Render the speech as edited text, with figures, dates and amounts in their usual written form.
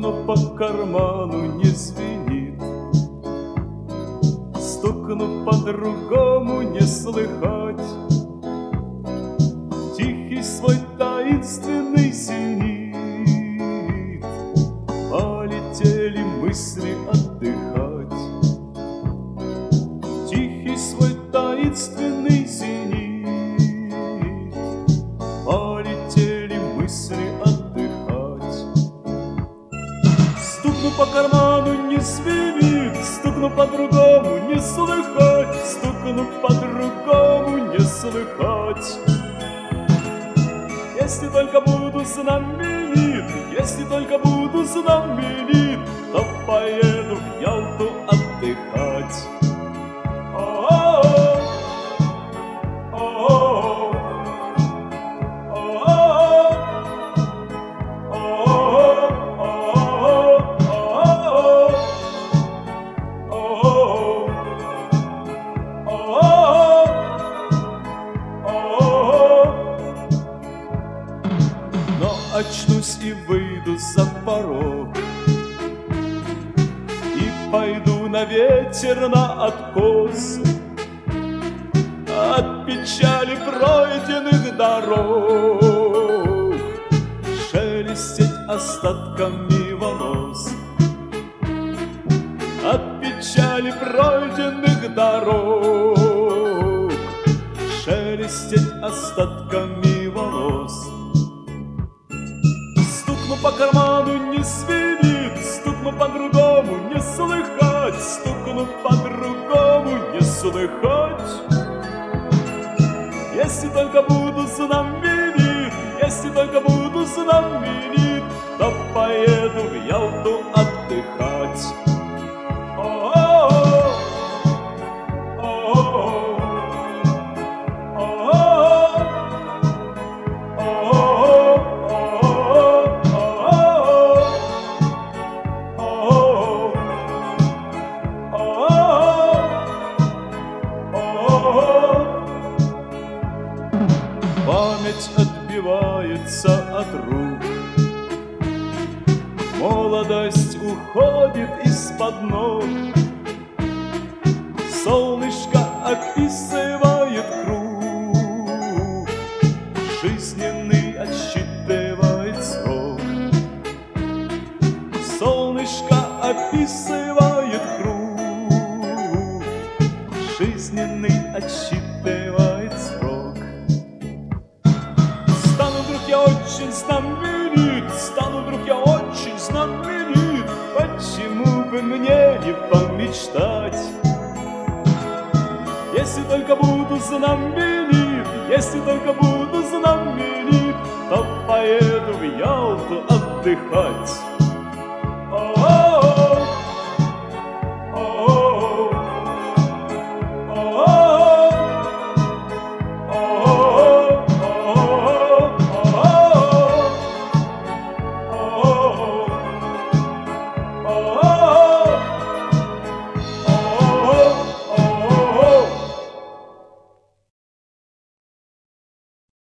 но по карману не звенит. Стукну по-другому не слыхать. Тихий свой таинственный зенит. Полетели мысли отдыхать. Тихий свой таинственный зенит. Полетели мысли отдыхать. Стукну по карману не звенит. Стукну по-другому не слыхать. Стукну по-другому не слыхать. Если только буду знаменит, если только буду знаменит, то поеду в Ялту отдыхать. О-о-о, о-о-о, очнусь и выйду за порог и пойду на ветер, на откос. От печали пройденных дорог шелестеть остатками волос. От печали пройденных дорог шелестеть остатками волос. Стукну по карману не звенит, стукну по-другому не слыхать, стукну по-другому не слыхать. Если только буду знаменит, если только буду знаменит, то поеду в Ялту отдыхать. О-о-о, о-о-о. Память отбивается от рук, молодость уходит из-под ног. Солнышко описывает круг, жизненный отсчитывает срок. Солнышко описывает круг, жизненный отсчитывает срок. Стану вдруг я очень знаменит, стану вдруг я очень знаменит. Почему бы мне не помечтать? Если только буду знаменит, если только буду знаменит, то поеду в Ялту отдыхать.